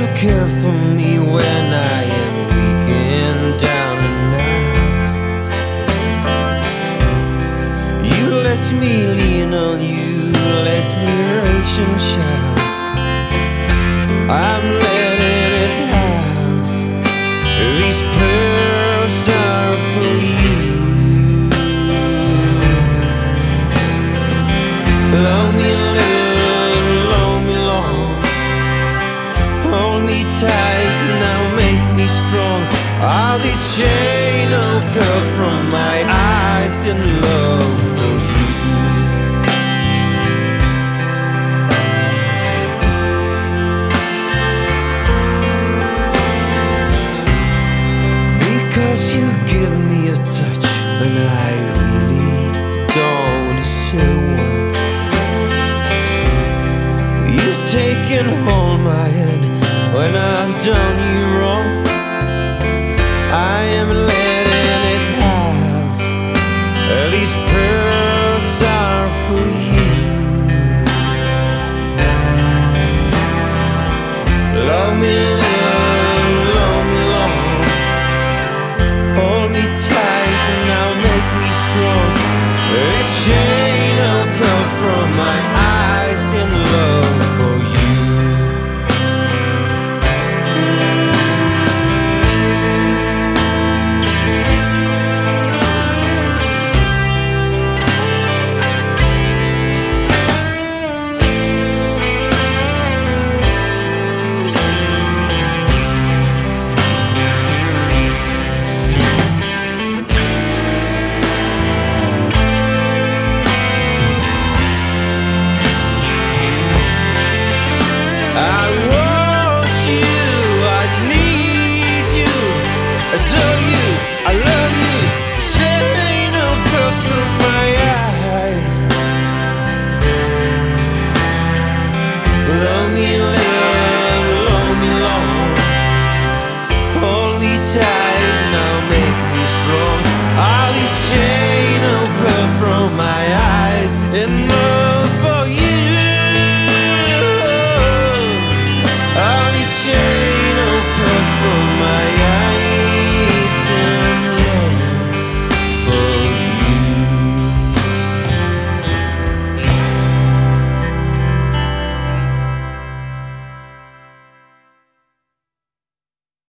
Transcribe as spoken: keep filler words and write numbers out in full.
care for me when I am weak and down and out. You let me lean on you, let me rage and shout. I'm letting it out. These pearls are for you. Love me little, love me long. Hold me tight, now make me strong. All these chain of pearls from my eyes in love for you. Because you give me a touch when I really don't deserve one. You've taken hold my hand when I've done you wrong.